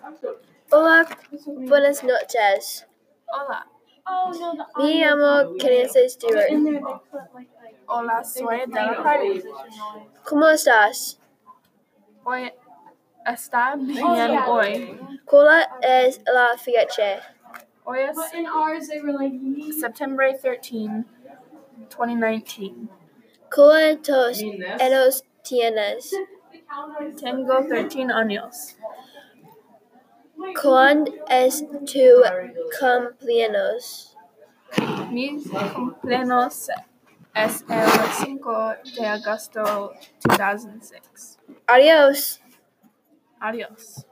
Hola, buenas noches. Hola. Me llamo Kenzie Stewart. Hola, soy de la party. ¿Cómo estás? Hoy está bien hoy. ¿Cuál es la fecha? Hoy es September 13, 2019. ¿Cuántos años tienes? Tengo 13 años. ¿Cuándo es tu cumpleaños? Mi cumpleaños es el 5 de agosto 2006. Adiós. Adiós.